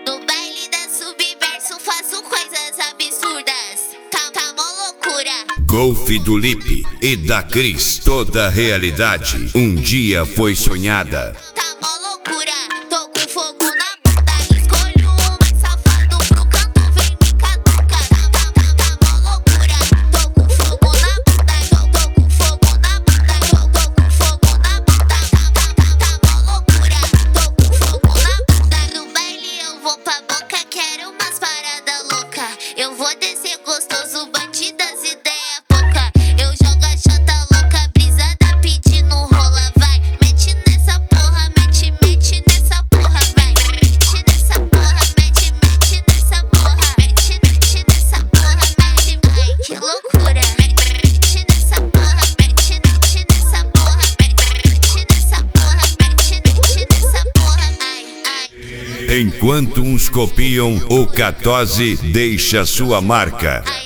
No baile da Subverso faço coisas absurdas. Tá mó loucura. Golf do Lipe e da Cris, toda realidade um dia foi sonhada. Tá mó loucura. Tô com fogo na bunda. Escolho o mais safado pro canto, vem me caduca. Tá mó loucura. Tô com fogo na bunda. Tô com fogo na bunda. Tô com fogo na bunda. Tá mó loucura. Tô com fogo na bunda. No baile eu vou pra boca, quero umas paradas louca. Eu vou descer gostoso, bandidas, ideia pouca. Eu jogo a chota louca, brisada pedindo rola, vai. Mete nessa porra, mete nessa porra, vai. Mete nessa porra, mete nessa porra. Mete nessa porra, mete, ai que loucura. Mete nessa porra, mete nessa porra. Mete nessa porra, mete nessa porra, ai. Enquanto uns copiam, o Catose deixa sua marca.